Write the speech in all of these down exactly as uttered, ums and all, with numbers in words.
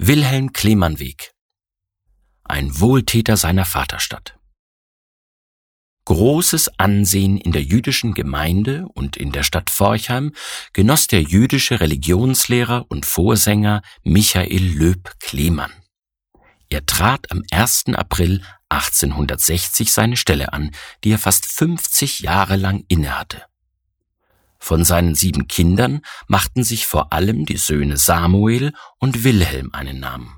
Wilhelm Klemann-Weg. Ein Wohltäter seiner Vaterstadt. Großes Ansehen in der jüdischen Gemeinde und in der Stadt Forchheim genoss der jüdische Religionslehrer und Vorsänger Michael Löb Klemann. Er trat am ersten April achtzehnhundertsechzig seine Stelle an, die er fast fünfzig Jahre lang innehatte. Von seinen sieben Kindern machten sich vor allem die Söhne Samuel und Wilhelm einen Namen.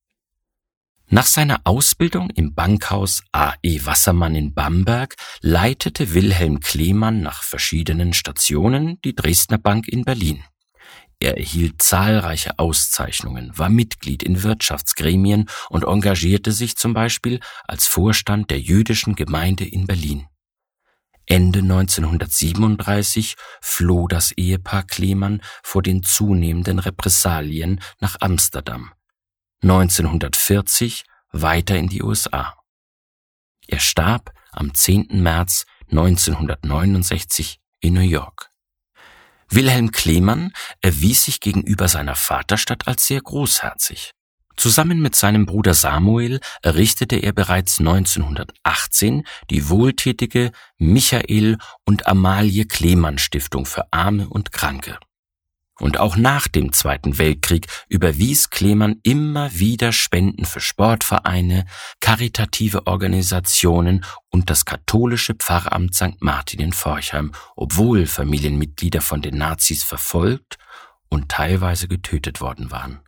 Nach seiner Ausbildung im Bankhaus A E Wassermann in Bamberg leitete Wilhelm Klemann nach verschiedenen Stationen die Dresdner Bank in Berlin. Er erhielt zahlreiche Auszeichnungen, war Mitglied in Wirtschaftsgremien und engagierte sich zum Beispiel als Vorstand der jüdischen Gemeinde in Berlin. Ende neunzehnhundertsiebenunddreißig floh das Ehepaar Klemann vor den zunehmenden Repressalien nach Amsterdam. neunzehnhundertvierzig weiter in die U S A. Er starb am zehnten März neunzehnhundertneunundsechzig in New York. Wilhelm Klemann erwies sich gegenüber seiner Vaterstadt als sehr großherzig. Zusammen mit seinem Bruder Samuel errichtete er bereits neunzehnhundertachtzehn die wohltätige Michael und Amalie Klemann Stiftung für Arme und Kranke. Und auch nach dem Zweiten Weltkrieg überwies Klemann immer wieder Spenden für Sportvereine, karitative Organisationen und das katholische Pfarramt Sankt Martin in Forchheim, obwohl Familienmitglieder von den Nazis verfolgt und teilweise getötet worden waren.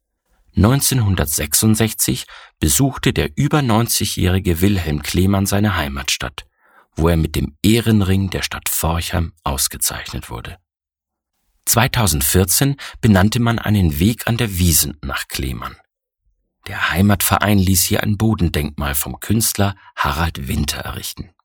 neunzehnhundertsechsundsechzig besuchte der über neunzigjährige Wilhelm Klemann seine Heimatstadt, wo er mit dem Ehrenring der Stadt Forchheim ausgezeichnet wurde. zweitausendvierzehn benannte man einen Weg an der Wiesn nach Klemann. Der Heimatverein ließ hier ein Bodendenkmal vom Künstler Harald Winter errichten.